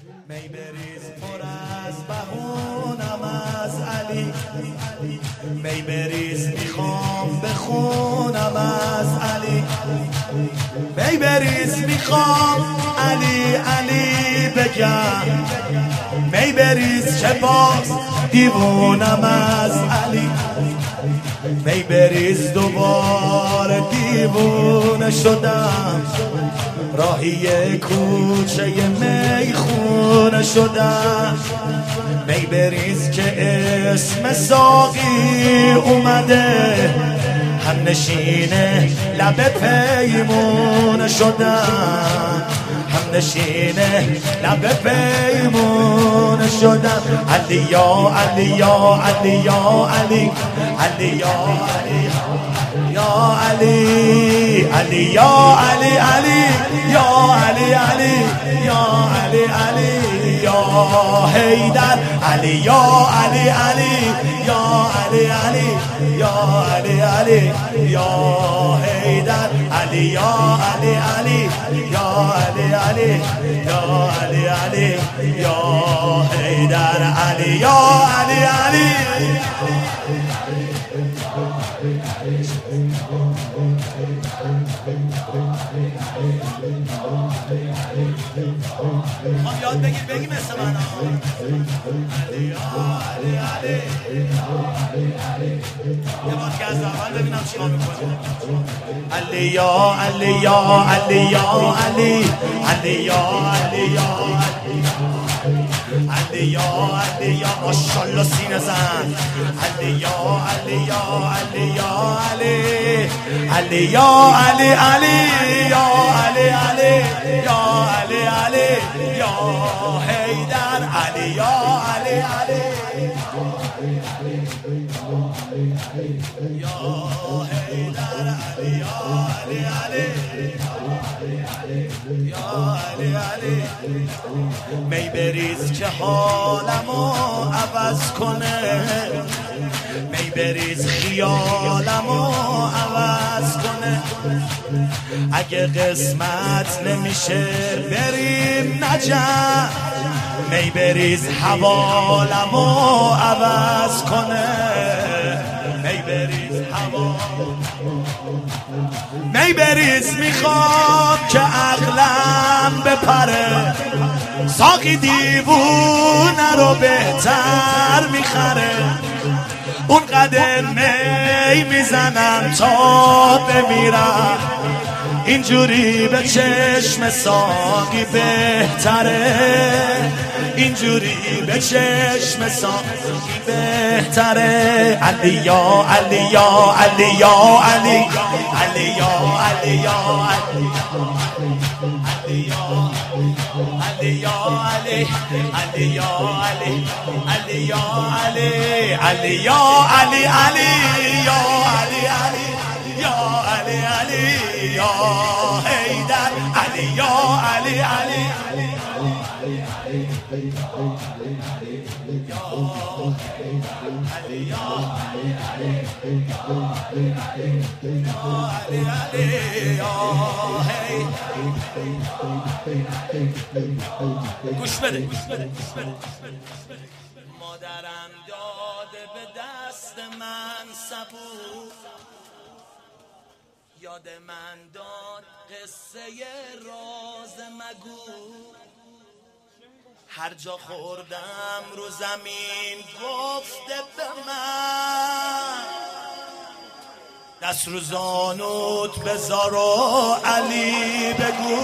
می بریز پر از بهونم از علی، می بریز میخوام بخونم از علی، می بریز میخوام علی علی بگم، می بریز که باز دیوونم از علی، می بریز دوباره دیوونه شدم، راهی کوچه میخونه شدم، می بریز که اسم ساقی اومده، هم نشینه لب پیمونه شدم، هم نشینه لب پیمونه شدم. علی یا علی یا علی یا علی، علی یا علی یا علی، علی یا علی علی یا علی علی یا علی علی یا حیدر، علی یا علی علی یا علی علی یا علی علی یا حیدر، علی یا علی علی یا علی علی یا علی علی یا حیدر، علی یا علی علی. خب یاد بگیر بگی مثل من علی علی علی، یه بار که از اول ببینم چی ها میکنه. علی یا علی یا علی یا علی، علی یا علی یا علی یا علی یا ماشاءالله سینه زن، علی یا علی یا علی یا علی، علی یا علی علی یا علی علی یا علی علی یا حیدر، علی یا علی علی یا حیدر، علی یا علی علی یا علی علی. می بریز که حالمو عوض کنه، می بریز خیالمو عوض کنه، اگه قسمت نمیشه بریم نجف، می بریز حوالمو عوض کنه، می بریز می بریز میخوام که عقلم بپره، ساقی دیوونه رو بهتر میخره، اون قدر می میزنم تا بمیرم، اینجوری به چشم ساقی بهتره، اینجوری به چشم ساقی بهتره. علی یا علی یا علی یا علی، علی یا علی یا علی، علی یا علی یا علی، علی یا علی، علی یا علی، علی یا علی علی یا علی علی یا علی علی یا حیدر، علی یا علی علی گوش بده. مادرم داده به دست من صبور، یاد من داد قصه راز مگو، هر جا خوردم رو زمین گفته به من، دست رو زانوت بذار و علی بگو.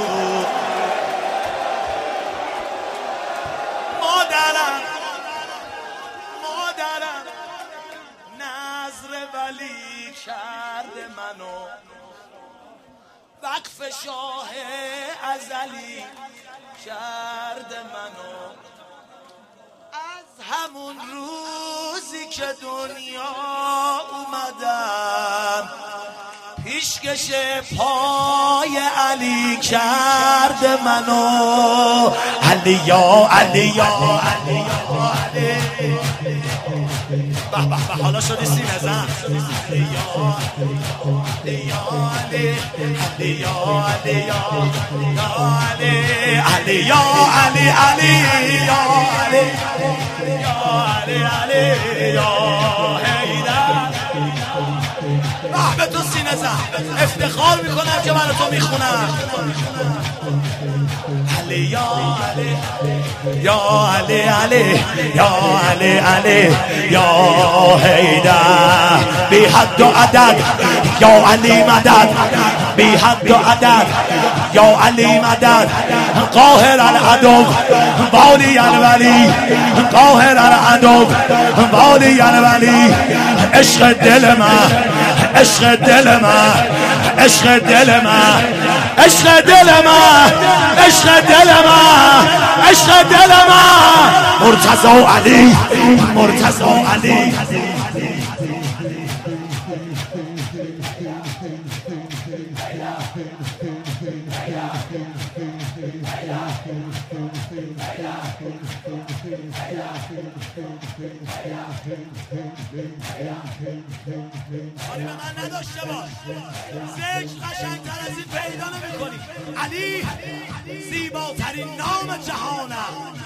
مادرم نظر ولی کرده منو، وقف شاه ازلی کرده منو، از همون روزی که دنیا اومدم پیشکش پای علی کرده منو. علی یا علی یا علی یا علی، به حالا شدی سینه زن. علی یا علی یا علی یا علی علی یا علی یا علی یا حیدر. به تو سینه زن، افتخار میکنم که برای تو میخونم. علی یا علی یا علی علی یا علی علی یا حیدر. بی حد و عدد یا علی مدد، بی حد و عدد یا علی مدد. قاهر العدو والی الولی، قاهر العدو والی الولی. عشق دل من، عشق دل من، عشق دل من، عشق دل من، عشق دل من، عشق دل من. مرتضی علی، مرتضی علی. کاری به من نداشته باش، ذکر قشنگتر از این پیدا نمی‌کنی. علی زیباترین نام جهانم.